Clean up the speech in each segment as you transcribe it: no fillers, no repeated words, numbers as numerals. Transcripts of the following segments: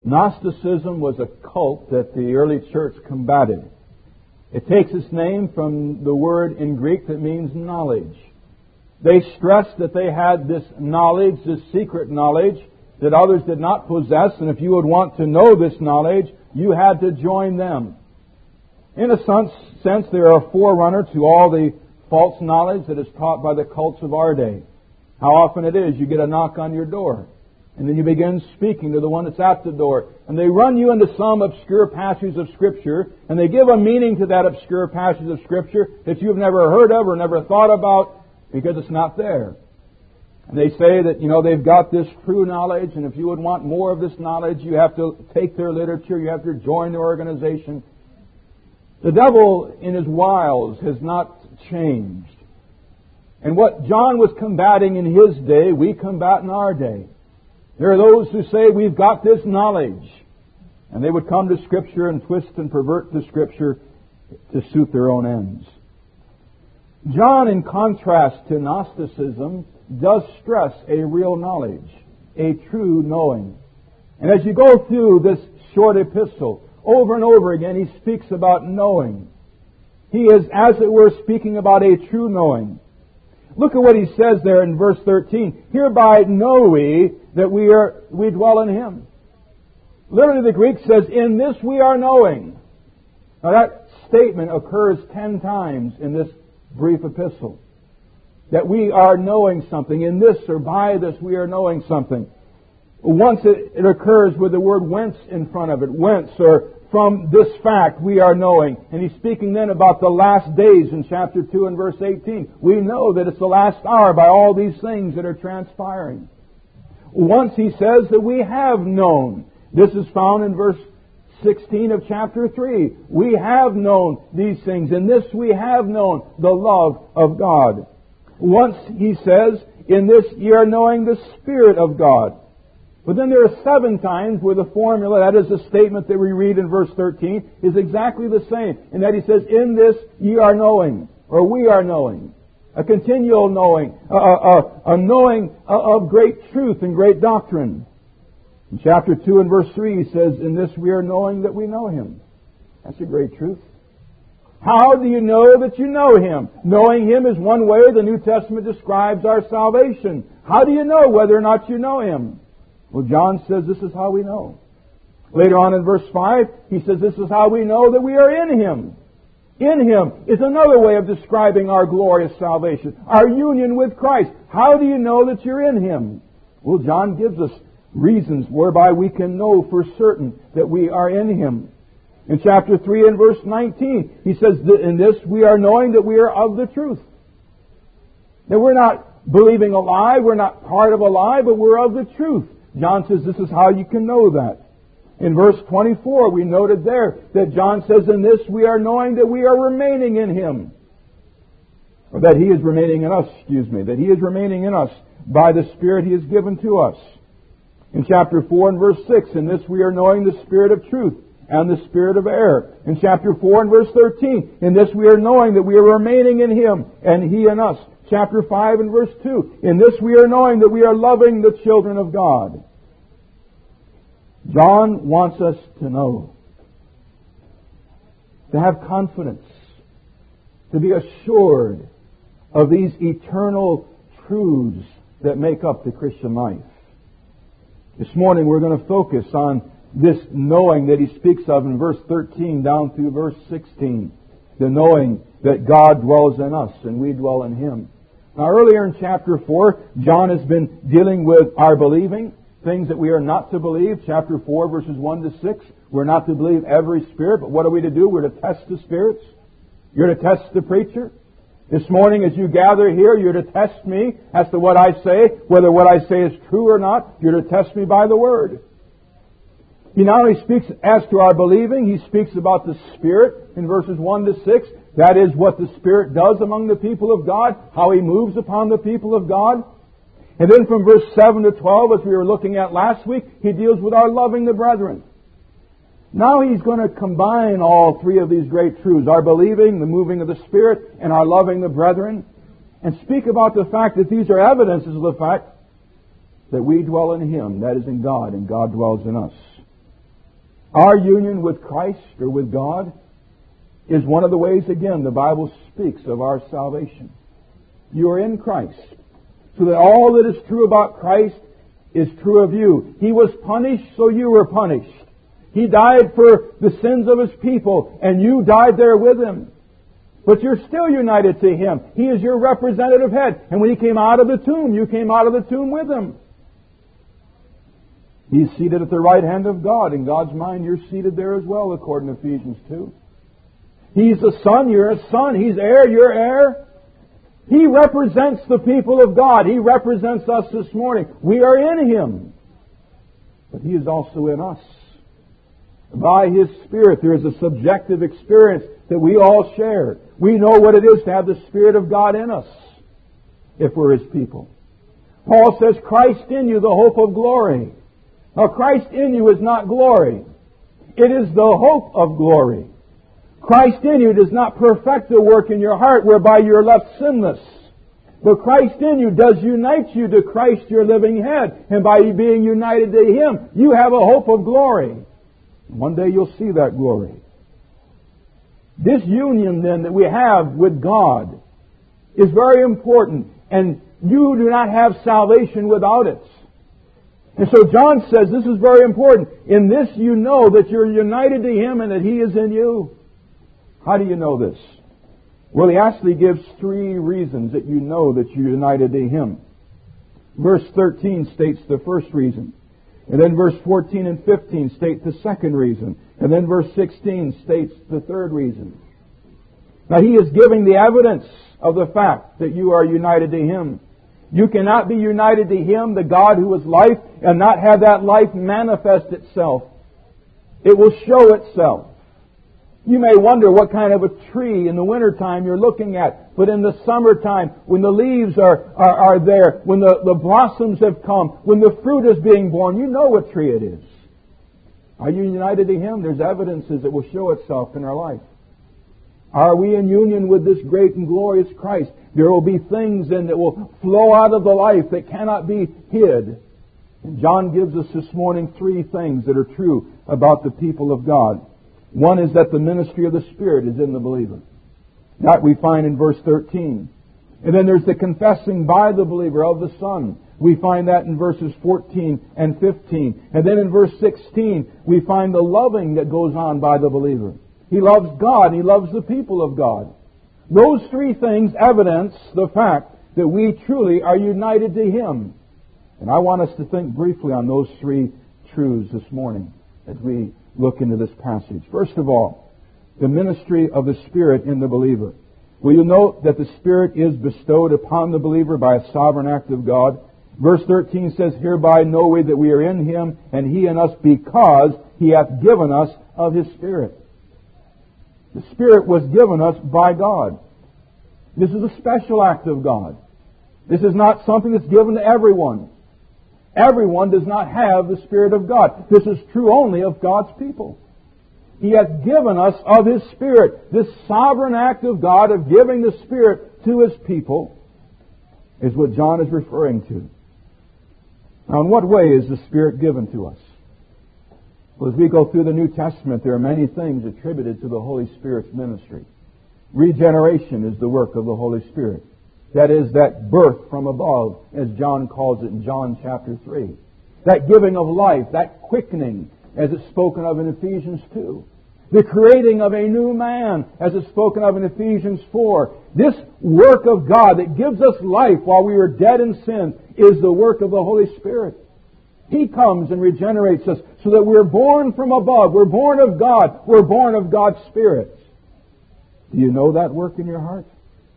Gnosticism was a cult that the early church combated. It takes its name from the word in Greek that means knowledge. They stressed that they had this knowledge, this secret knowledge, that others did not possess, and if you would want to know this knowledge, you had to join them. In a sense, they are a forerunner to all the false knowledge that is taught by the cults of our day. How often it is you get a knock on your door, and then you begin speaking to the one that's at the door, and they run you into some obscure passage of Scripture, and they give a meaning to that obscure passage of Scripture that you've never heard of or never thought about because it's not there. And they say that, they've got this true knowledge, and if you would want more of this knowledge, you have to take their literature, you have to join their organization. The devil in his wiles has not changed. And what John was combating in his day, we combat in our day. There are those who say we've got this knowledge, and they would come to Scripture and twist and pervert the Scripture to suit their own ends. John, in contrast to Gnosticism, does stress a real knowledge, a true knowing. And as you go through this short epistle, over and over again, he speaks about knowing. He is, as it were, speaking about a true knowing. Look at what he says there in verse 13. Hereby know we that we dwell in Him. Literally the Greek says, in this we are knowing. Now that statement occurs 10 times in this brief epistle. That we are knowing something. In this or by this we are knowing something. Once it occurs with the word whence in front of it. Whence, or from this fact we are knowing. And he's speaking then about the last days in chapter 2 and verse 18. We know that it's the last hour by all these things that are transpiring. Once he says that we have known. This is found in verse 16 of chapter 3. We have known these things. In this we have known the love of God. Once he says, in this ye are knowing the Spirit of God. But then there are 7 times where the formula, that is the statement that we read in verse 13, is exactly the same. In that he says, in this ye are knowing, or we are knowing. A continual knowing, a knowing of great truth and great doctrine. In chapter 2 and verse 3 he says, in this we are knowing that we know Him. That's a great truth. How do you know that you know Him? Knowing Him is one way the New Testament describes our salvation. How do you know whether or not you know Him? Well, John says this is how we know. Later on in verse 5, he says this is how we know that we are in Him. In Him is another way of describing our glorious salvation, our union with Christ. How do you know that you're in Him? Well, John gives us reasons whereby we can know for certain that we are in Him. In chapter 3 and verse 19, he says, in this we are knowing that we are of the truth. That we're not believing a lie, we're not part of a lie, but we're of the truth. John says this is how you can know that. In verse 24, we noted there that John says, in this we are knowing that we are remaining in Him. Or that He is remaining in us, that He is remaining in us by the Spirit He has given to us. In chapter 4 and verse 6, in this we are knowing the Spirit of truth and the spirit of error. In chapter 4 and verse 13, in this we are knowing that we are remaining in Him and He in us. Chapter 5 and verse 2, in this we are knowing that we are loving the children of God. John wants us to know, to have confidence, to be assured of these eternal truths that make up the Christian life. This morning we're going to focus on this knowing that he speaks of in verse 13 down through verse 16. The knowing that God dwells in us and we dwell in Him. Now earlier in chapter 4, John has been dealing with our believing, things that we are not to believe. Chapter 4 verses 1 to 6, we're not to believe every spirit, but what are we to do? We're to test the spirits. You're to test the preacher. This morning as you gather here, you're to test me as to what I say, whether what I say is true or not. You're to test me by the Word. He not only speaks as to our believing, he speaks about the Spirit in verses 1 to 6. That is what the Spirit does among the people of God, how He moves upon the people of God. And then from verse 7 to 12, as we were looking at last week, he deals with our loving the brethren. Now he's going to combine all 3 of these great truths, our believing, the moving of the Spirit, and our loving the brethren, and speak about the fact that these are evidences of the fact that we dwell in Him, that is in God, and God dwells in us. Our union with Christ or with God is one of the ways, again, the Bible speaks of our salvation. You are in Christ, so that all that is true about Christ is true of you. He was punished, so you were punished. He died for the sins of His people, and you died there with Him. But you're still united to Him. He is your representative head. And when He came out of the tomb, you came out of the tomb with Him. He's seated at the right hand of God. In God's mind, you're seated there as well, according to Ephesians 2. He's a son, you're a son. He's heir, you're heir. He represents the people of God. He represents us this morning. We are in Him. But He is also in us. By His Spirit, there is a subjective experience that we all share. We know what it is to have the Spirit of God in us, if we're His people. Paul says, Christ in you, the hope of glory. Now, Christ in you is not glory. It is the hope of glory. Christ in you does not perfect the work in your heart whereby you're left sinless. But Christ in you does unite you to Christ, your living head. And by being united to Him, you have a hope of glory. One day you'll see that glory. This union, then, that we have with God is very important. And you do not have salvation without it. And so John says this is very important. In this you know that you're united to Him and that He is in you. How do you know this? Well, he actually gives 3 reasons that you know that you're united to Him. Verse 13 states the first reason. And then verse 14 and 15 state the second reason. And then verse 16 states the third reason. Now he is giving the evidence of the fact that you are united to Him. You cannot be united to Him, the God who is life, and not have that life manifest itself. It will show itself. You may wonder what kind of a tree in the wintertime you're looking at. But in the summertime, when the leaves are there, when the blossoms have come, when the fruit is being born, you know what tree it is. Are you united to Him? There's evidences that will show itself in our life. Are we in union with this great and glorious Christ? There will be things then that will flow out of the life that cannot be hid. And John gives us this morning 3 things that are true about the people of God. One is that the ministry of the Spirit is in the believer. That we find in verse 13. And then there's the confessing by the believer of the Son. We find that in verses 14 and 15. And then in verse 16, we find the loving that goes on by the believer. He loves God. He loves the people of God. Those 3 things evidence the fact that we truly are united to Him. And I want us to think briefly on those 3 truths this morning as we look into this passage. First of all, the ministry of the Spirit in the believer. Will you note that the Spirit is bestowed upon the believer by a sovereign act of God? Verse 13 says, Hereby know we that we are in Him, and He in us, because He hath given us of His Spirit. The Spirit was given us by God. This is a special act of God. This is not something that's given to everyone. Everyone does not have the Spirit of God. This is true only of God's people. He hath given us of His Spirit. This sovereign act of God of giving the Spirit to His people is what John is referring to. Now, in what way is the Spirit given to us? Well, as we go through the New Testament, there are many things attributed to the Holy Spirit's ministry. Regeneration is the work of the Holy Spirit. That is, that birth from above, as John calls it in John chapter 3. That giving of life, that quickening, as it's spoken of in Ephesians 2. The creating of a new man, as it's spoken of in Ephesians 4. This work of God that gives us life while we are dead in sin is the work of the Holy Spirit. He comes and regenerates us so that we're born from above. We're born of God. We're born of God's Spirit. Do you know that work in your heart?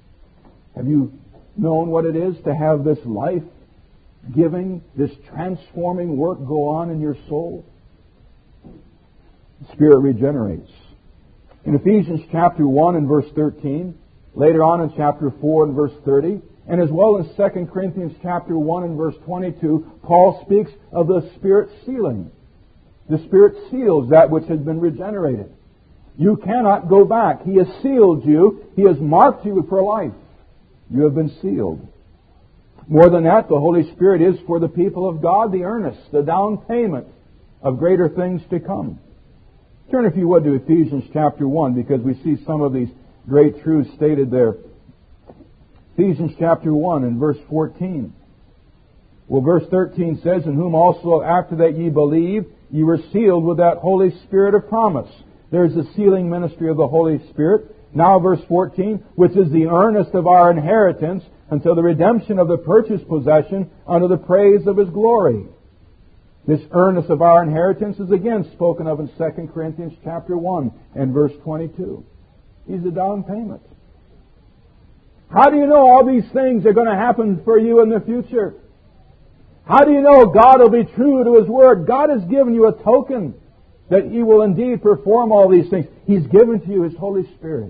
Have you known what it is to have this life-giving, this transforming work go on in your soul? The Spirit regenerates. In Ephesians chapter 1 and verse 13, later on in chapter 4 and verse 30, and as well in 2 Corinthians chapter 1 and verse 22, Paul speaks of the Spirit sealing. The Spirit seals that which has been regenerated. You cannot go back. He has sealed you. He has marked you for life. You have been sealed. More than that, the Holy Spirit is for the people of God the earnest, the down payment of greater things to come. Turn, if you would, to Ephesians chapter 1, because we see some of these great truths stated there. Ephesians chapter 1 and verse 14. Well, verse 13 says, "In whom also after that ye believed, ye were sealed with that Holy Spirit of promise." There's the sealing ministry of the Holy Spirit. Now verse 14, "which is the earnest of our inheritance until the redemption of the purchased possession unto the praise of His glory." This earnest of our inheritance is again spoken of in 2 Corinthians chapter 1 and verse 22. He's the down payment. How do you know all these things are going to happen for you in the future? How do you know God will be true to His Word? God has given you a token that He will indeed perform all these things. He's given to you His Holy Spirit.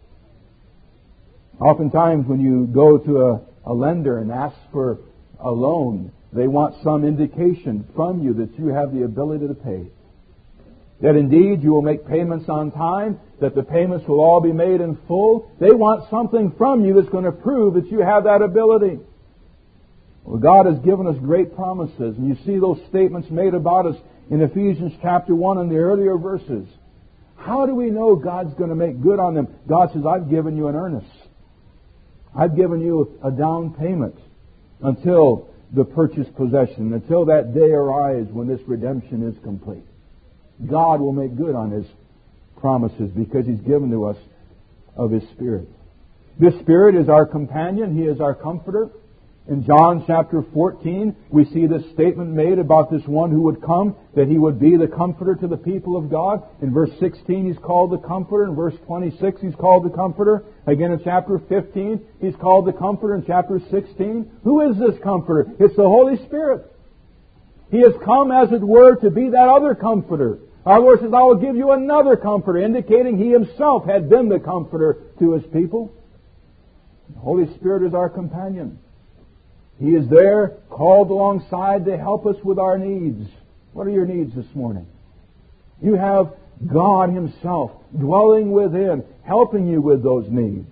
Oftentimes when you go to a lender and ask for a loan, they want some indication from you that you have the ability to pay. That indeed you will make payments on time, that the payments will all be made in full. They want something from you that's going to prove that you have that ability. Well, God has given us great promises, and you see those statements made about us in Ephesians chapter 1 and the earlier verses. How do we know God's going to make good on them? God says, "I've given you an earnest. I've given you a down payment until the purchased possession, until that day arrives when this redemption is complete." God will make good on His promises because He's given to us of His Spirit. This Spirit is our companion. He is our comforter. In John chapter 14, we see this statement made about this one who would come, that He would be the comforter to the people of God. In verse 16, He's called the comforter. In verse 26, He's called the comforter. Again in chapter 15, He's called the comforter. In chapter 16, who is this comforter? It's the Holy Spirit. He has come, as it were, to be that other comforter. Our Lord says, "I will give you another comforter," indicating He Himself had been the comforter to His people. The Holy Spirit is our companion. He is there, called alongside to help us with our needs. What are your needs this morning? You have God Himself dwelling within, helping you with those needs.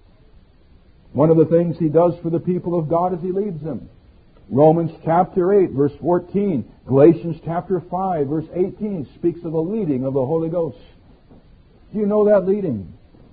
One of the things He does for the people of God is He leads them. Romans chapter 8, verse 14. Galatians chapter 5, verse 18 speaks of the leading of the Holy Ghost. Do you know that leading?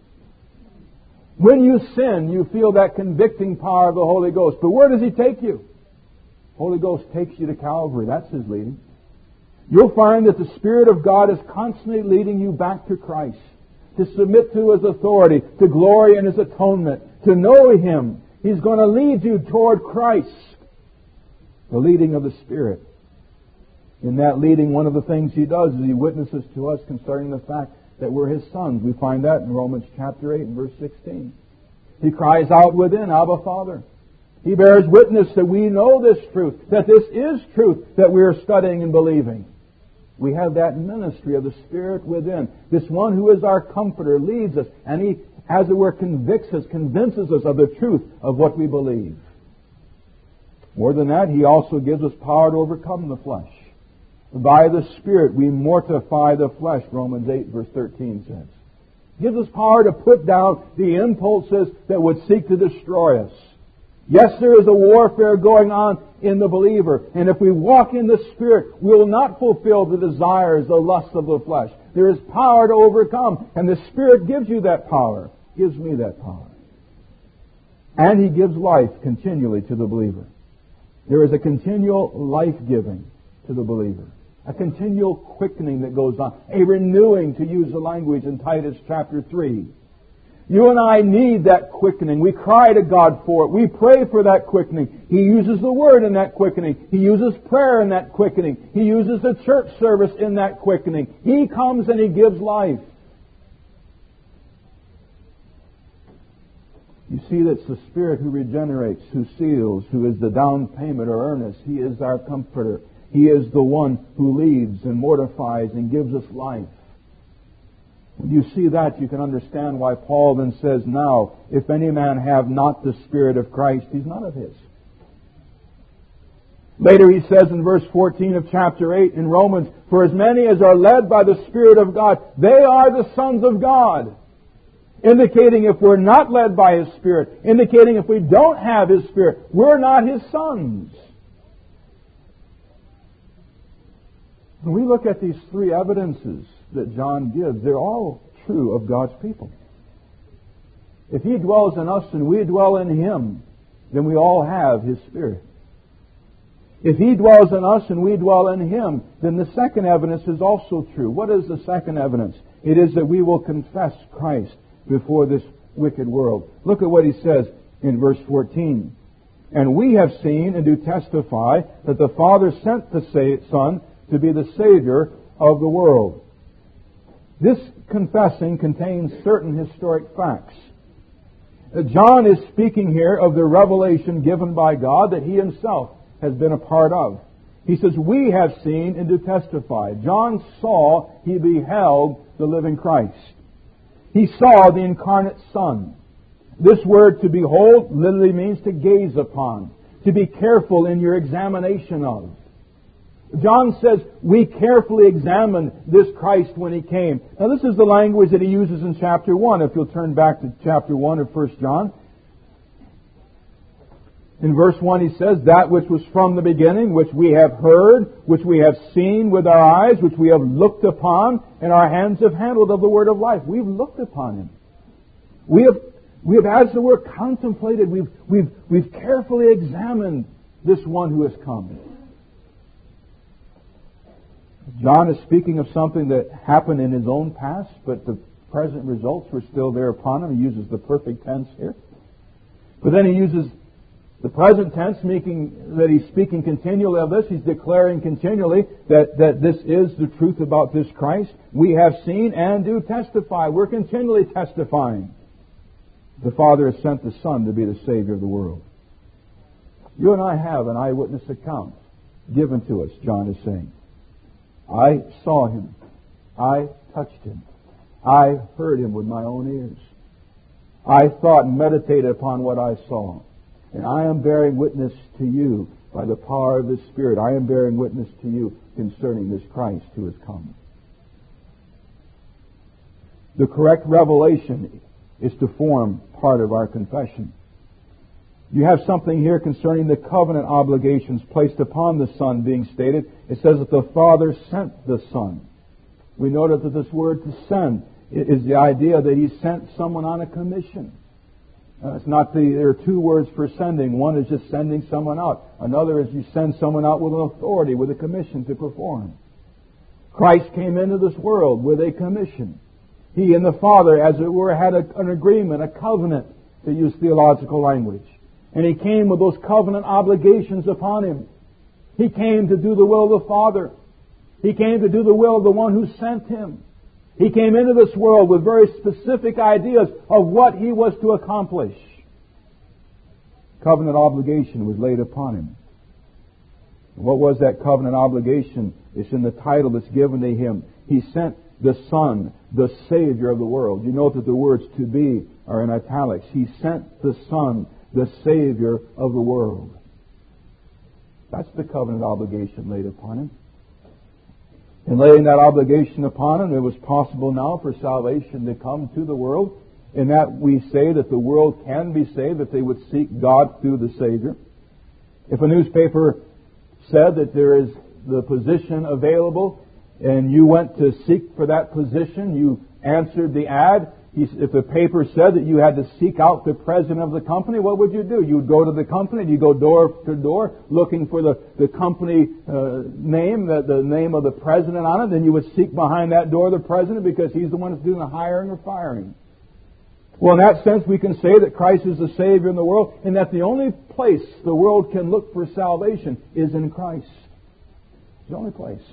When you sin, you feel that convicting power of the Holy Ghost. But where does He take you? Holy Ghost takes you to Calvary. That's His leading. You'll find that the Spirit of God is constantly leading you back to Christ, to submit to His authority, to glory in His atonement, to know Him. He's going to lead you toward Christ. The leading of the Spirit. In that leading, one of the things He does is He witnesses to us concerning the fact that we're His sons. We find that in Romans chapter 8 and verse 16. He cries out within, "Abba, Father." He bears witness that we know this truth, that this is truth that we are studying and believing. We have that ministry of the Spirit within. This one who is our comforter leads us, and He, as it were, convinces us of the truth of what we believe. More than that, He also gives us power to overcome the flesh. By the Spirit we mortify the flesh, Romans 8 verse 13 says. It gives us power to put down the impulses that would seek to destroy us. Yes, there is a warfare going on in the believer, and if we walk in the Spirit, we will not fulfill the desires, the lusts of the flesh. There is power to overcome, and the Spirit gives you that power, gives me that power. And He gives life continually to the believer. There is a continual life-giving to the believer. A continual quickening that goes on. A renewing, to use the language in Titus chapter 3. You and I need that quickening. We cry to God for it. We pray for that quickening. He uses the Word in that quickening. He uses prayer in that quickening. He uses the church service in that quickening. He comes and He gives life. You see, that's the Spirit who regenerates, who seals, who is the down payment or earnest. He is our comforter. He is the one who leads and mortifies and gives us life. When you see that, you can understand why Paul then says, "Now, if any man have not the Spirit of Christ, he's none of His." Later he says in verse 14 of chapter 8 in Romans, "For as many as are led by the Spirit of God, they are the sons of God." Indicating if we're not led by His Spirit, indicating if we don't have His Spirit, we're not His sons. When we look at these three evidences that John gives, they're all true of God's people. If He dwells in us and we dwell in Him, then we all have His Spirit. If He dwells in us and we dwell in Him, then the second evidence is also true. What is the second evidence? It is that we will confess Christ before this wicked world. Look at what he says in verse 14. And we have seen and do testify that the Father sent the Son to be the Savior of the world. This confessing contains certain historic facts. John is speaking here of the revelation given by God that he himself has been a part of. He says, we have seen and do testify. John saw, he beheld the living Christ. He saw the incarnate Son. This word, to behold, literally means to gaze upon, to be careful in your examination of. John says, we carefully examined this Christ when He came. Now this is the language that he uses in chapter 1. If you'll turn back to chapter 1 of 1 John. In verse 1 he says, that which was from the beginning, which we have heard, which we have seen with our eyes, which we have looked upon, and our hands have handled of the word of life. We've looked upon Him. We have, as it were, contemplated. We've carefully examined this one who has come. John is speaking of something that happened in his own past, but the present results were still there upon him. He uses the perfect tense here. But then he uses the present tense, making that he's speaking continually of this. He's declaring continually that this is the truth about this Christ. We have seen and do testify. We're continually testifying. The Father has sent the Son to be the Savior of the world. You and I have an eyewitness account given to us, John is saying. I saw Him. I touched Him. I heard Him with my own ears. I thought and meditated upon what I saw. And I am bearing witness to you by the power of the Spirit. I am bearing witness to you concerning this Christ who has come. The correct revelation is to form part of our confession. You have something here concerning the covenant obligations placed upon the Son being stated. It says that the Father sent the Son. We noted that this word to send is the idea that He sent someone on a commission. It's not there are two words for sending. One is just sending someone out. Another is you send someone out with an authority, with a commission to perform. Christ came into this world with a commission. He and the Father, as it were, had an agreement, a covenant, to use theological language. And He came with those covenant obligations upon Him. He came to do the will of the Father. He came to do the will of the one who sent Him. He came into this world with very specific ideas of what He was to accomplish. Covenant obligation was laid upon Him. What was that covenant obligation? It's in the title that's given to Him. He sent the Son, the Savior of the world. You note that the words to be are in italics. He sent the Son, the Savior of the world. That's the covenant obligation laid upon Him. In laying that obligation upon Him, it was possible now for salvation to come to the world, in that we say that the world can be saved if they would seek God through the Savior. If a newspaper said that there is the position available, and you went to seek for that position, you answered the ad. If the paper said that you had to seek out the president of the company, what would you do? You would go to the company, you go door to door looking for the company name, the name of the president on it. Then you would seek behind that door the president because he's the one that's doing the hiring or firing. Well, in that sense, we can say that Christ is the Savior in the world, and that the only place the world can look for salvation is in Christ. It's the only place.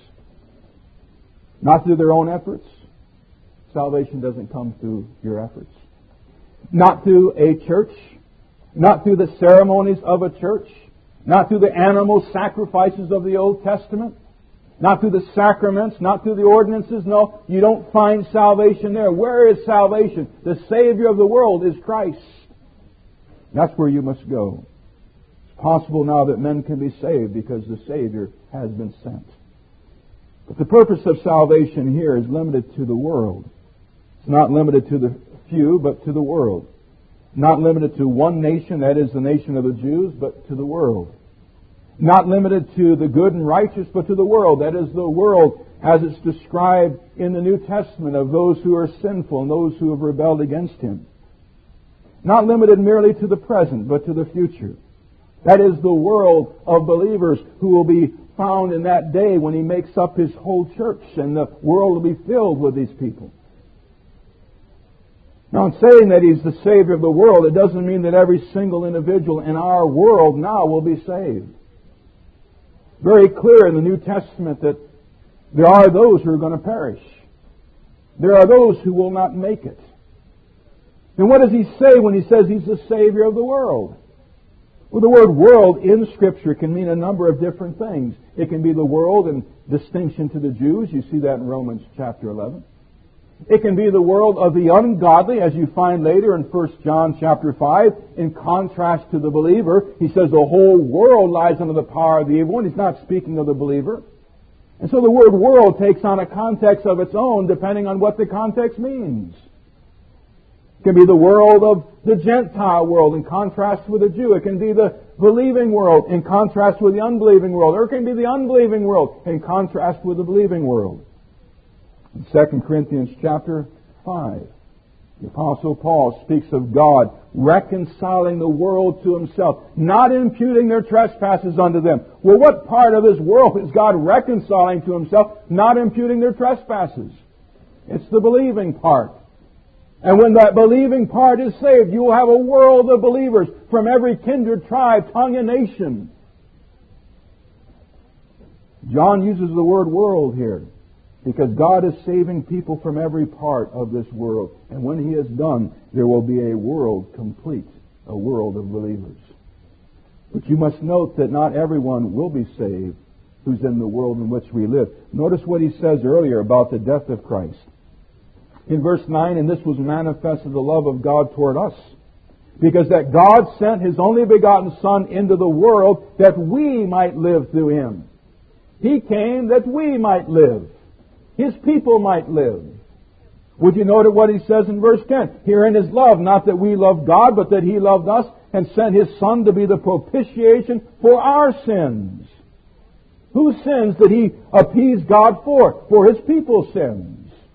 Not through their own efforts. Salvation doesn't come through your efforts. Not through a church. Not through the ceremonies of a church. Not through the animal sacrifices of the Old Testament. Not through the sacraments. Not through the ordinances. No, you don't find salvation there. Where is salvation? The Savior of the world is Christ. That's where you must go. It's possible now that men can be saved because the Savior has been sent. But the purpose of salvation here is limited to the world. It's not limited to the few, but to the world. Not limited to one nation, that is the nation of the Jews, but to the world. Not limited to the good and righteous, but to the world, that is the world as it's described in the New Testament of those who are sinful and those who have rebelled against Him. Not limited merely to the present, but to the future. That is the world of believers who will be found in that day when He makes up His whole church, and the world will be filled with these people. Now, in saying that He's the Savior of the world, it doesn't mean that every single individual in our world now will be saved. Very clear in the New Testament that there are those who are going to perish. There are those who will not make it. And what does He say when He says He's the Savior of the world? Well, the word world in Scripture can mean a number of different things. It can be the world in distinction to the Jews. You see that in Romans chapter 11. It can be the world of the ungodly, as you find later in 1 John chapter 5. In contrast to the believer, he says the whole world lies under the power of the evil one. He's not speaking of the believer. And so the word world takes on a context of its own depending on what the context means. It can be the world of the Gentile world in contrast with the Jew. It can be the believing world in contrast with the unbelieving world. Or it can be the unbelieving world in contrast with the believing world. In 2 Corinthians chapter 5, the Apostle Paul speaks of God reconciling the world to Himself, not imputing their trespasses unto them. Well, what part of this world is God reconciling to Himself, not imputing their trespasses? It's the believing part. And when that believing part is saved, you will have a world of believers from every kindred, tribe, tongue, and nation. John uses the word world here because God is saving people from every part of this world. And when He is done, there will be a world complete, a world of believers. But you must note that not everyone will be saved who's in the world in which we live. Notice what he says earlier about the death of Christ. In verse 9, and this was manifested the love of God toward us, because that God sent His only begotten Son into the world that we might live through Him. He came that we might live. His people might live. Would you note what he says in verse 10? Herein is love, not that we loved God, but that He loved us and sent His Son to be the propitiation for our sins. Whose sins did He appease God for? For His people's sins.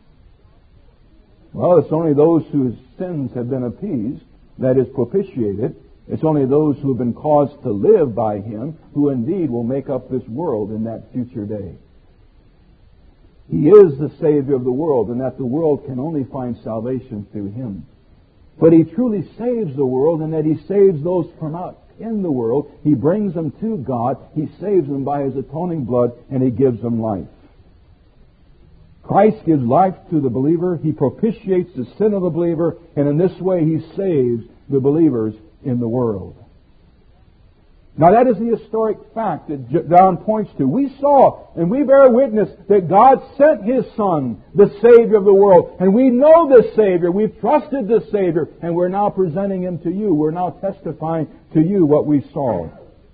Well, it's only those whose sins have been appeased, that is, propitiated. It's only those who have been caused to live by Him who indeed will make up this world in that future day. He is the Savior of the world, and that the world can only find salvation through Him. But He truly saves the world, and that He saves those from out in the world. He brings them to God. He saves them by His atoning blood, and He gives them life. Christ gives life to the believer. He propitiates the sin of the believer, and in this way He saves the believers in the world. Now that is the historic fact that John points to. We saw and we bear witness that God sent His Son, the Savior of the world. And we know this Savior. We've trusted this Savior. And we're now presenting Him to you. We're now testifying to you what we saw.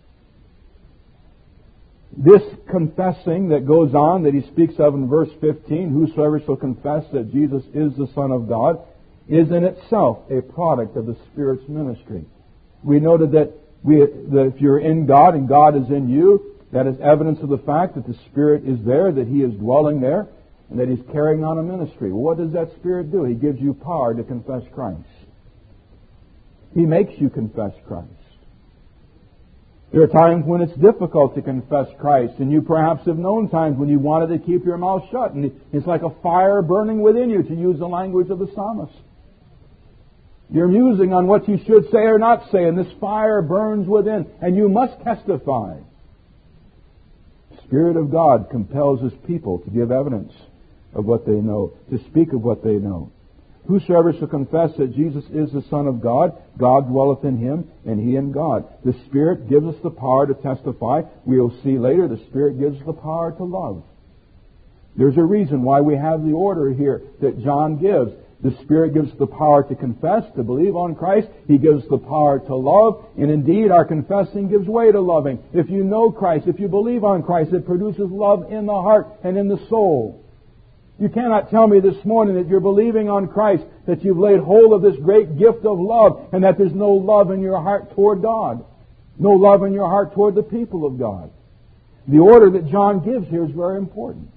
This confessing that goes on, that he speaks of in verse 15, whosoever shall confess that Jesus is the Son of God, is in itself a product of the Spirit's ministry. We noted that if you're in God and God is in you, that is evidence of the fact that the Spirit is there, that He is dwelling there, and that He's carrying on a ministry. Well, what does that Spirit do? He gives you power to confess Christ. He makes you confess Christ. There are times when it's difficult to confess Christ, and you perhaps have known times when you wanted to keep your mouth shut, and it's like a fire burning within you, to use the language of the psalmist. You're musing on what you should say or not say, and this fire burns within, and you must testify. The Spirit of God compels His people to give evidence of what they know, to speak of what they know. Whosoever shall confess that Jesus is the Son of God, God dwelleth in him, and he in God. The Spirit gives us the power to testify. We'll see later the Spirit gives us the power to love. There's a reason why we have the order here that John gives. The Spirit gives the power to confess, to believe on Christ. He gives the power to love. And indeed, our confessing gives way to loving. If you know Christ, if you believe on Christ, it produces love in the heart and in the soul. You cannot tell me this morning that you're believing on Christ, that you've laid hold of this great gift of love, and that there's no love in your heart toward God. No love in your heart toward the people of God. The order that John gives here is very important.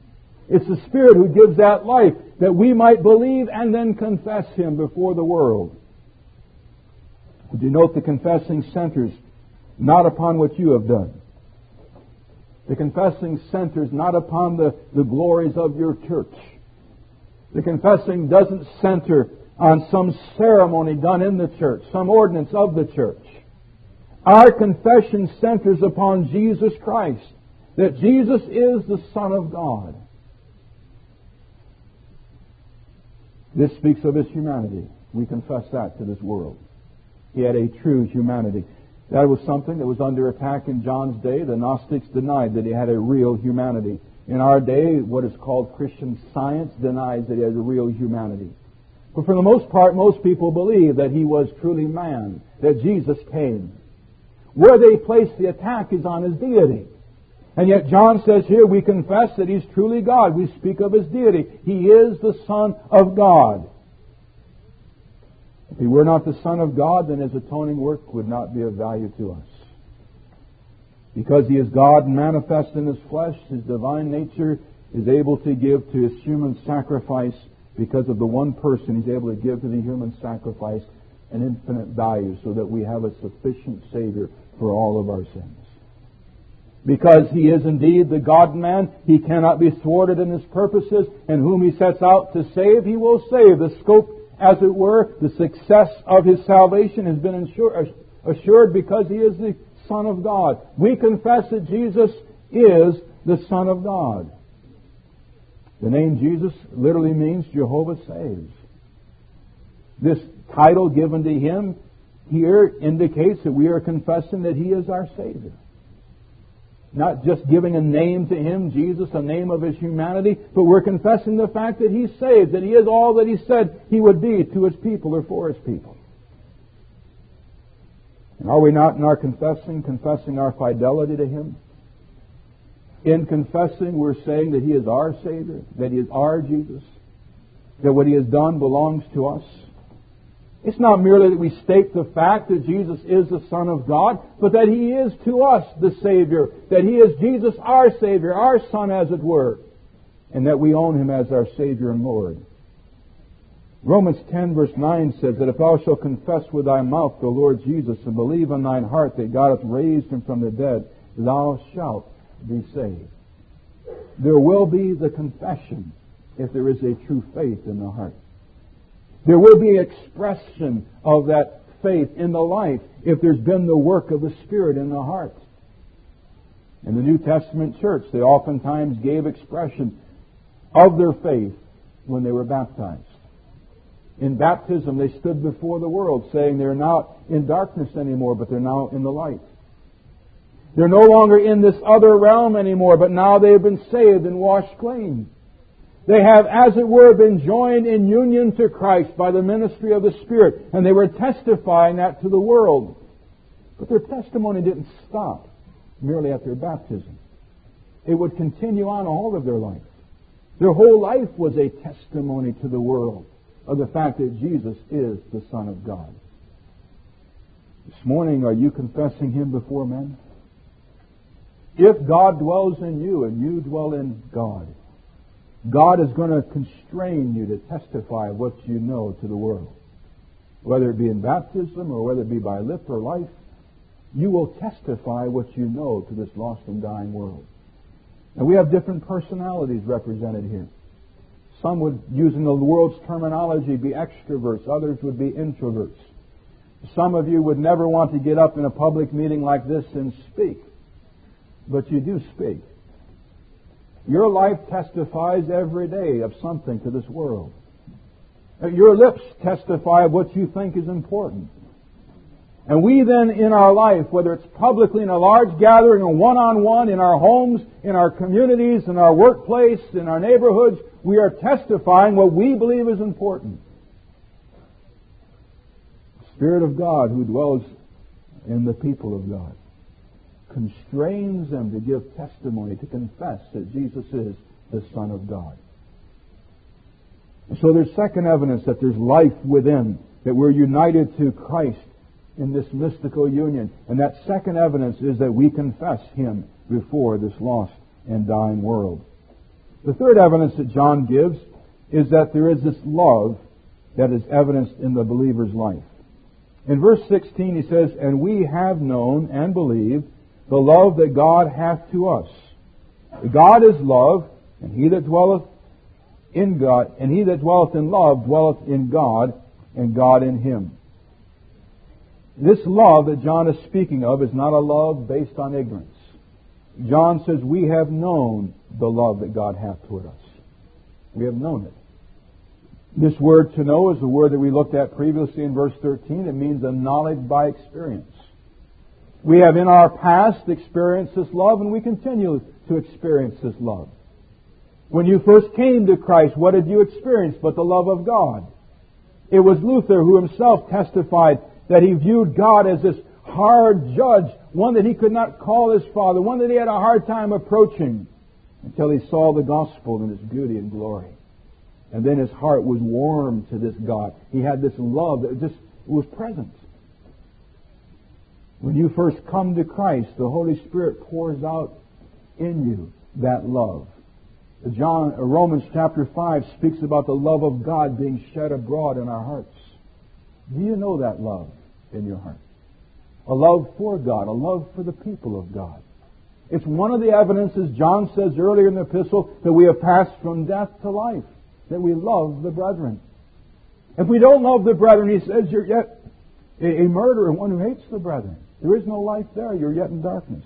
It's the Spirit who gives that life, that we might believe and then confess Him before the world. Would you note the confessing centers not upon what you have done? The confessing centers not upon the glories of your church. The confessing doesn't center on some ceremony done in the church, some ordinance of the church. Our confession centers upon Jesus Christ, that Jesus is the Son of God. This speaks of His humanity. We confess that to this world. He had a true humanity. That was something that was under attack in John's day. The Gnostics denied that He had a real humanity. In our day, what is called Christian Science denies that He has a real humanity. But for the most part, most people believe that He was truly man, that Jesus came. Where they place the attack is on His deity. And yet John says here, we confess that He's truly God. We speak of His deity. He is the Son of God. If He were not the Son of God, then His atoning work would not be of value to us. Because He is God manifest in His flesh, His divine nature is able to give to His human sacrifice. Because of the one person, He's able to give to the human sacrifice an infinite value, so that we have a sufficient Savior for all of our sins. Because He is indeed the God-man, He cannot be thwarted in His purposes, and whom He sets out to save, He will save. The scope, as it were, the success of His salvation has been assured because He is the Son of God. We confess that Jesus is the Son of God. The name Jesus literally means Jehovah saves. This title given to Him here indicates that we are confessing that He is our Savior. Not just giving a name to Him, Jesus, a name of His humanity, but we're confessing the fact that He saves, that He is all that He said He would be to His people or for His people. And are we not in our confessing our fidelity to Him? In confessing, we're saying that He is our Savior, that He is our Jesus, that what He has done belongs to us. It's not merely that we state the fact that Jesus is the Son of God, but that He is to us the Savior, that He is Jesus our Savior, our Son as it were, and that we own Him as our Savior and Lord. Romans 10 verse 9 says that if thou shalt confess with thy mouth the Lord Jesus and believe in thine heart that God hath raised Him from the dead, thou shalt be saved. There will be the confession if there is a true faith in the heart. There will be expression of that faith in the life if there's been the work of the Spirit in the heart. In the New Testament church, they oftentimes gave expression of their faith when they were baptized. In baptism, they stood before the world saying they're not in darkness anymore, but they're now in the light. They're no longer in this other realm anymore, but now they have been saved and washed clean. They have, as it were, been joined in union to Christ by the ministry of the Spirit, and they were testifying that to the world. But their testimony didn't stop merely at their baptism. It would continue on all of their life. Their whole life was a testimony to the world of the fact that Jesus is the Son of God. This morning, are you confessing Him before men? If God dwells in you and you dwell in God, God is going to constrain you to testify what you know to the world. Whether it be in baptism or whether it be by lip or life, you will testify what you know to this lost and dying world. And we have different personalities represented here. Some would, using the world's terminology, be extroverts. Others would be introverts. Some of you would never want to get up in a public meeting like this and speak. But you do speak. Your life testifies every day of something to this world. Your lips testify of what you think is important. And we then in our life, whether it's publicly in a large gathering or one-on-one, in our homes, in our communities, in our workplace, in our neighborhoods, we are testifying what we believe is important. The Spirit of God who dwells in the people of God constrains them to give testimony, to confess that Jesus is the Son of God. So there's second evidence that there's life within, that we're united to Christ in this mystical union. And that second evidence is that we confess Him before this lost and dying world. The third evidence that John gives is that there is this love that is evidenced in the believer's life. In verse 16 he says, "And we have known and believed the love that God hath to us. God is love, and he that dwelleth in God, and he that dwelleth in love dwelleth in God, and God in him." This love that John is speaking of is not a love based on ignorance. John says, "We have known the love that God hath toward us." We have known it. This word "to know" is the word that we looked at previously in verse 13. It means a knowledge by experience. We have in our past experienced this love, and we continue to experience this love. When you first came to Christ, what did you experience but the love of God? It was Luther who himself testified that he viewed God as this hard judge, one that he could not call his Father, one that he had a hard time approaching, until he saw the gospel in its beauty and glory. And then his heart was warmed to this God. He had this love that just was present. When you first come to Christ, the Holy Spirit pours out in you that love. Romans chapter 5 speaks about the love of God being shed abroad in our hearts. Do you know that love in your heart? A love for God, a love for the people of God. It's one of the evidences, John says earlier in the epistle, that we have passed from death to life, that we love the brethren. If we don't love the brethren, he says, you're yet a murderer, one who hates the brethren. There is no life there. You're yet in darkness.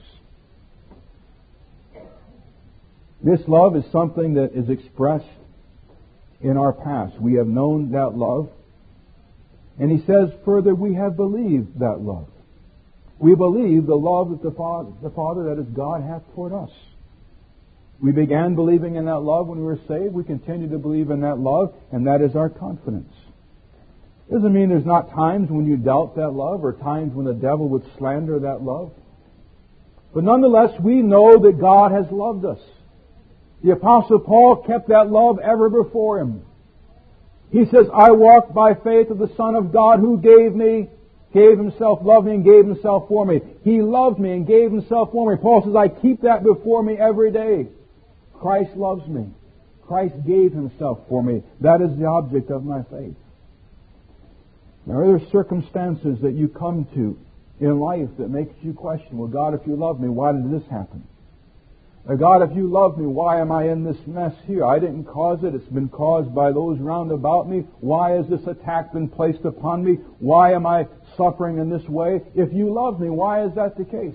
This love is something that is expressed in our past. We have known that love. And he says further, we have believed that love. We believe the love that the Father, that is God, hath toward us. We began believing in that love when we were saved. We continue to believe in that love, and that is our confidence. Doesn't mean there's not times when you doubt that love or times when the devil would slander that love. But nonetheless, we know that God has loved us. The Apostle Paul kept that love ever before him. He says, "I walk by faith of the Son of God who gave Himself, loved me and gave Himself for me." He loved me and gave Himself for me. Paul says, "I keep that before me every day." Christ loves me. Christ gave Himself for me. That is the object of my faith. Now, are there circumstances that you come to in life that makes you question, well, God, if you love me, why did this happen? Or, God, if you love me, why am I in this mess here? I didn't cause it. It's been caused by those round about me. Why has this attack been placed upon me? Why am I suffering in this way? If you love me, why is that the case?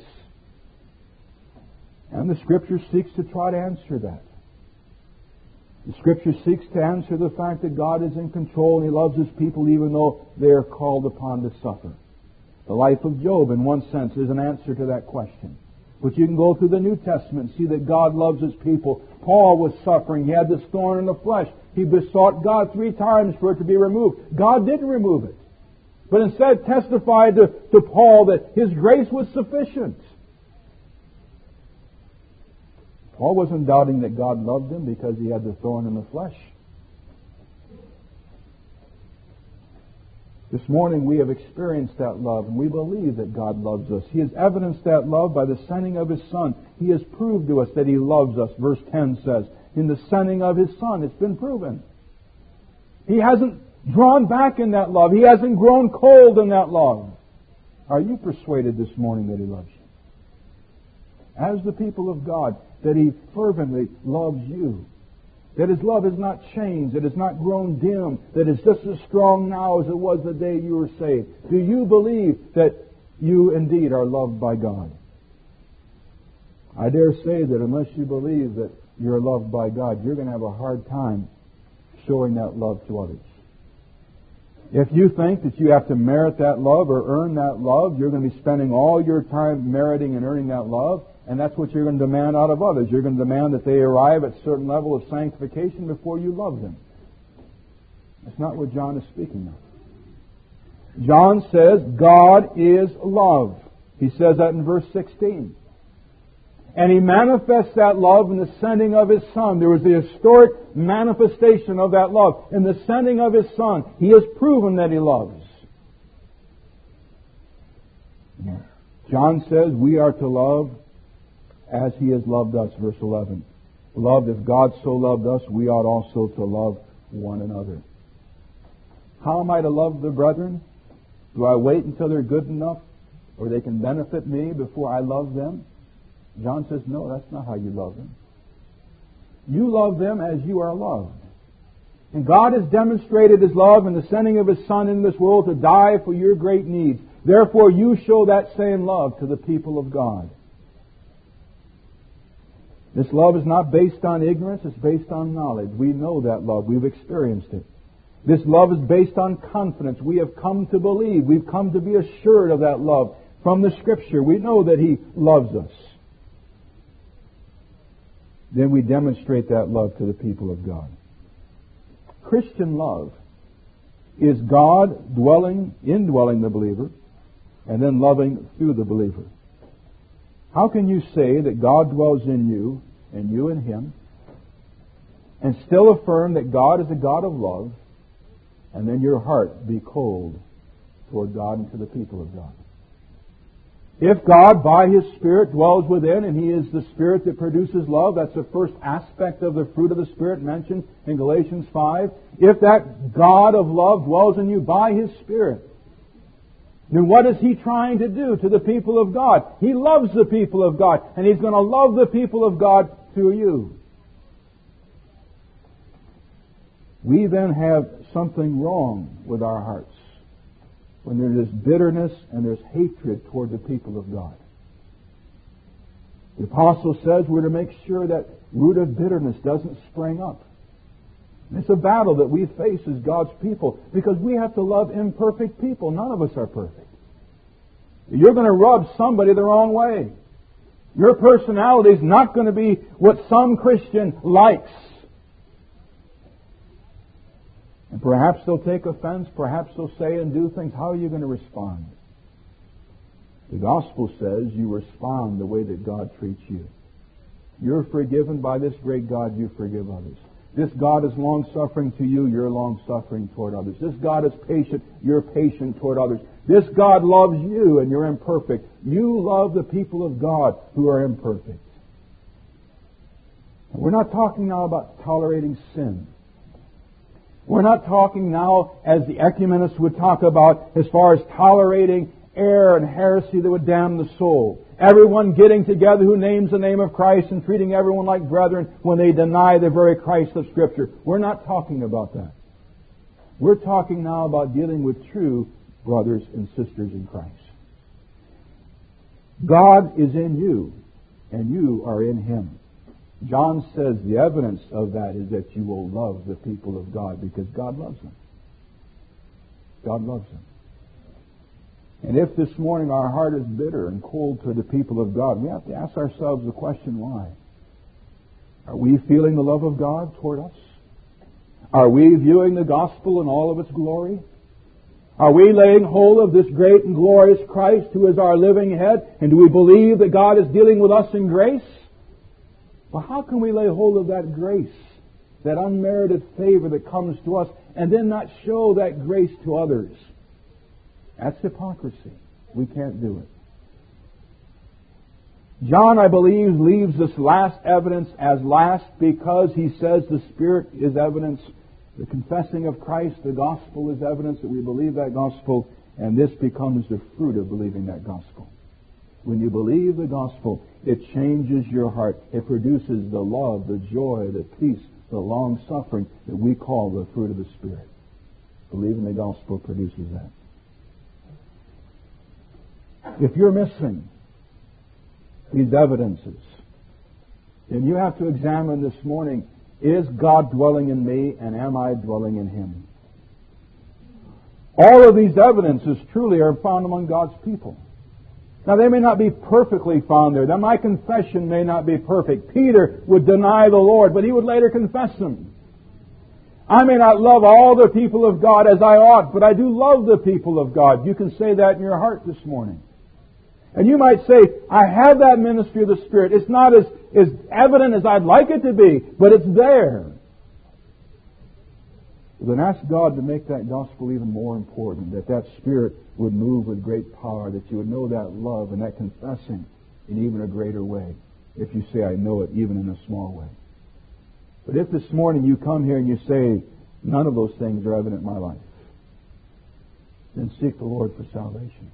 And the Scripture seeks to try to answer that. The Scripture seeks to answer the fact that God is in control and He loves His people even though they are called upon to suffer. The life of Job, in one sense, is an answer to that question. But you can go through the New Testament and see that God loves His people. Paul was suffering. He had this thorn in the flesh. He besought God 3 times for it to be removed. God didn't remove it, but instead testified to Paul that His grace was sufficient. Paul wasn't doubting that God loved him because he had the thorn in the flesh. This morning we have experienced that love, and we believe that God loves us. He has evidenced that love by the sending of His Son. He has proved to us that He loves us. Verse 10 says, in the sending of His Son, it's been proven. He hasn't drawn back in that love. He hasn't grown cold in that love. Are you persuaded this morning that He loves you? As the people of God, that He fervently loves you. That His love has not changed, that it has not grown dim, that it's just as strong now as it was the day you were saved. Do you believe that you indeed are loved by God? I dare say that unless you believe that you're loved by God, you're going to have a hard time showing that love to others. If you think that you have to merit that love or earn that love, you're going to be spending all your time meriting and earning that love, and that's what you're going to demand out of others. You're going to demand that they arrive at a certain level of sanctification before you love them. That's not what John is speaking of. John says God is love. He says that in verse 16. And He manifests that love in the sending of His Son. There was the historic manifestation of that love. In the sending of His Son, He has proven that He loves. John says we are to love as He has loved us, verse 11. Beloved, if God so loved us, we ought also to love one another. How am I to love the brethren? Do I wait until they're good enough or they can benefit me before I love them? John says, no, that's not how you love them. You love them as you are loved. And God has demonstrated His love in the sending of His Son in this world to die for your great needs. Therefore, you show that same love to the people of God. This love is not based on ignorance, it's based on knowledge. We know that love. We've experienced it. This love is based on confidence. We have come to believe. We've come to be assured of that love from the Scripture. We know that He loves us. Then we demonstrate that love to the people of God. Christian love is God indwelling the believer and then loving through the believer. How can you say that God dwells in you and you in Him and still affirm that God is a God of love and then your heart be cold toward God and to the people of God? If God, by His Spirit, dwells within, and He is the Spirit that produces love, that's the first aspect of the fruit of the Spirit mentioned in Galatians 5. If that God of love dwells in you by His Spirit, then what is He trying to do to the people of God? He loves the people of God, and He's going to love the people of God through you. We then have something wrong with our hearts when there is bitterness and there's hatred toward the people of God. The Apostle says we're to make sure that root of bitterness doesn't spring up. And it's a battle that we face as God's people because we have to love imperfect people. None of us are perfect. You're going to rub somebody the wrong way. Your personality is not going to be what some Christian likes. And perhaps they'll take offense. Perhaps they'll say and do things. How are you going to respond? The Gospel says you respond the way that God treats you. You're forgiven by this great God. You forgive others. This God is long-suffering to you. You're long-suffering toward others. This God is patient. You're patient toward others. This God loves you and you're imperfect. You love the people of God who are imperfect. We're not talking now about tolerating sin. We're not talking now, as the ecumenists would talk about, as far as tolerating error and heresy that would damn the soul. Everyone getting together who names the name of Christ and treating everyone like brethren when they deny the very Christ of Scripture. We're not talking about that. We're talking now about dealing with true brothers and sisters in Christ. God is in you, and you are in Him. John says the evidence of that is that you will love the people of God because God loves them. God loves them. And if this morning our heart is bitter and cold to the people of God, we have to ask ourselves the question, why? Are we feeling the love of God toward us? Are we viewing the gospel in all of its glory? Are we laying hold of this great and glorious Christ who is our living head? And do we believe that God is dealing with us in grace? Well, how can we lay hold of that grace, that unmerited favor that comes to us, and then not show that grace to others? That's hypocrisy. We can't do it. John, I believe, leaves this last evidence as last because he says the Spirit is evidence. The confessing of Christ, the gospel is evidence that we believe that gospel, and this becomes the fruit of believing that gospel. When you believe the gospel, it changes your heart. It produces the love, the joy, the peace, the long-suffering that we call the fruit of the Spirit. Believing the gospel produces that. If you're missing these evidences, then you have to examine this morning, is God dwelling in me and am I dwelling in Him? All of these evidences truly are found among God's people. Now, they may not be perfectly found there. Now, my confession may not be perfect. Peter would deny the Lord, but he would later confess Him. I may not love all the people of God as I ought, but I do love the people of God. You can say that in your heart this morning. And you might say, I have that ministry of the Spirit. It's not as evident as I'd like it to be, but it's there. Then ask God to make that gospel even more important, that Spirit would move with great power, that you would know that love and that confessing in even a greater way. If you say, I know it, even in a small way. But if this morning you come here and you say, none of those things are evident in my life, then seek the Lord for salvation.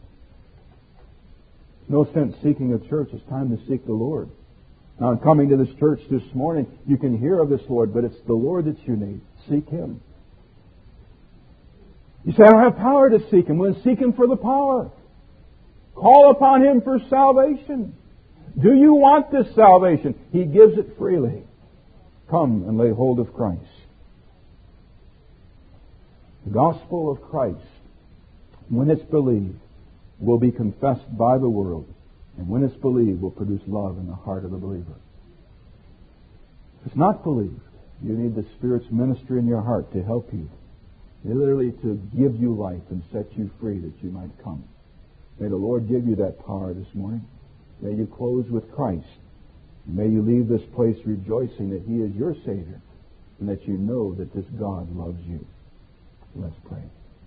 No sense seeking a church. It's time to seek the Lord. Now, in coming to this church this morning, you can hear of this Lord, but it's the Lord that you need. Seek Him. You say, I don't have power to seek Him. Well, then seek Him for the power. Call upon Him for salvation. Do you want this salvation? He gives it freely. Come and lay hold of Christ. The gospel of Christ, when it's believed, will be confessed by the world. And when it's believed, will produce love in the heart of the believer. If it's not believed, you need the Spirit's ministry in your heart to help you. Literally to give you life and set you free that you might come. May the Lord give you that power this morning. May you close with Christ. And may you leave this place rejoicing that He is your Savior and that you know that this God loves you. Let's pray.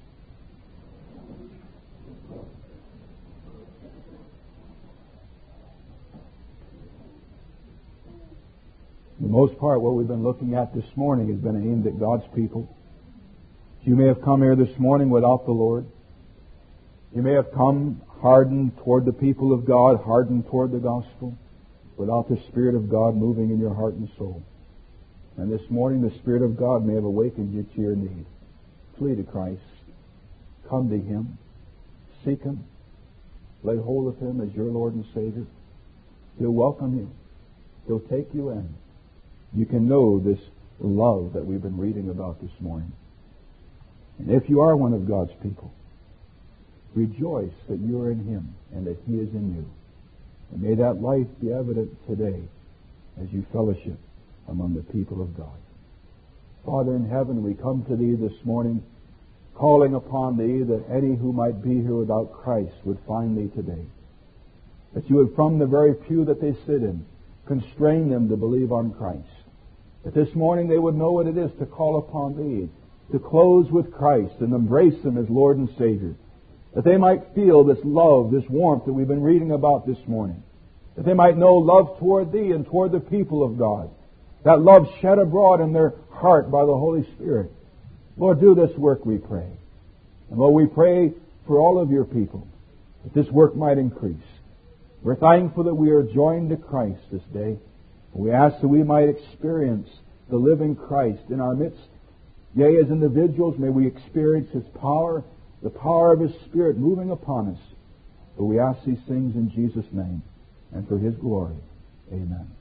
For the most part, what we've been looking at this morning has been aimed at God's people. You may have come here this morning without the Lord. You may have come hardened toward the people of God, hardened toward the gospel, without the Spirit of God moving in your heart and soul. And this morning, the Spirit of God may have awakened you to your need. Flee to Christ. Come to Him. Seek Him. Lay hold of Him as your Lord and Savior. He'll welcome you. He'll take you in. You can know this love that we've been reading about this morning. And if you are one of God's people, rejoice that you are in Him and that He is in you. And may that life be evident today as you fellowship among the people of God. Father in heaven, we come to Thee this morning, calling upon Thee that any who might be here without Christ would find Thee today. That You would, from the very pew that they sit in, constrain them to believe on Christ. That this morning they would know what it is to call upon Thee, to close with Christ and embrace Him as Lord and Savior. That they might feel this love, this warmth that we've been reading about this morning. That they might know love toward Thee and toward the people of God. That love shed abroad in their heart by the Holy Spirit. Lord, do this work, we pray. And Lord, we pray for all of Your people, that this work might increase. We're thankful that we are joined to Christ this day. We ask that we might experience the living Christ in our midst. Yea, as individuals, may we experience His power, the power of His Spirit moving upon us. For we ask these things in Jesus' name and for His glory. Amen.